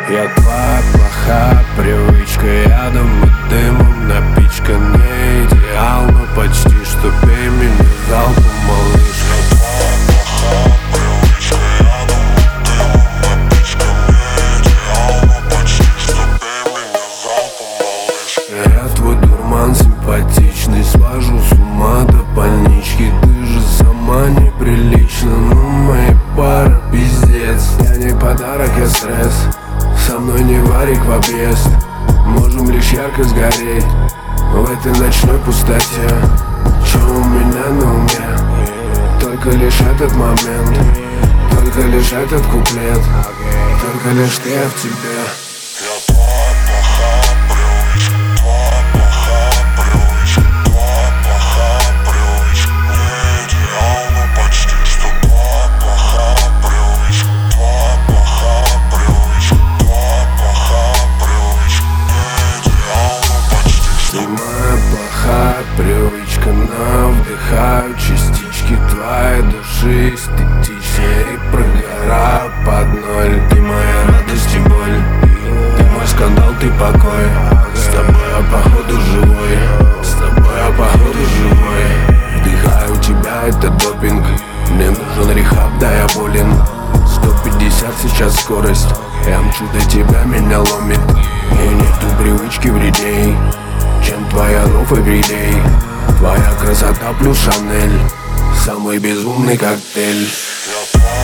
Я твоя плохая привычка, ядом и дымом напичкан. Не идеал, но почти что. Пей меня залпом, малыш. Я твой дурман симпатичный, свожу с ума до больнички. Ты же сама неприлично, ну моя пара пиздец. Я не подарок, я стресс, со мной не варик в объезд. Можем лишь ярко сгореть в этой ночной пустоте. Че у меня на уме? Только лишь этот момент, только лишь этот куплет, только лишь ты в тебе. Ты моя плохая привычка, но вдыхаю частички твоей души эстетичнее и прогораю под ноль. Ты моя радость и боль, ты мой скандал, ты покой. С тобой я походу живой, с тобой я походу живой. Вдыхаю тебя, это допинг, мне нужен рехаб, да я болен. 150 сейчас скорость, я мчу до тебя, меня ломит. И нету привычки вредней, чем твоя лов everyday. Твоя красота плюс Шанель, самый безумный коктейль.